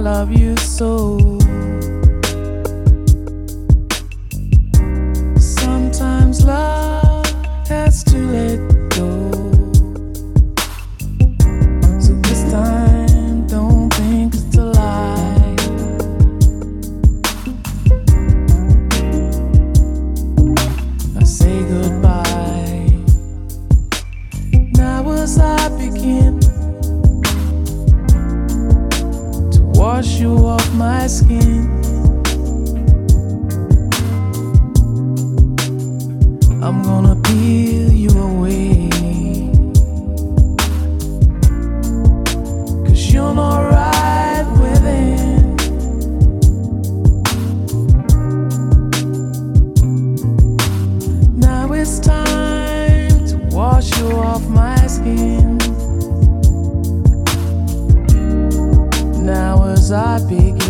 love you so. Sometimes love has to let go. So this time, don't think it's a lie. I say goodbye. Now as I begin to wash you off my skin, I'm gonna peel you away, 'cause you're not right within. Now it's time to wash you off my skin. Now as I begin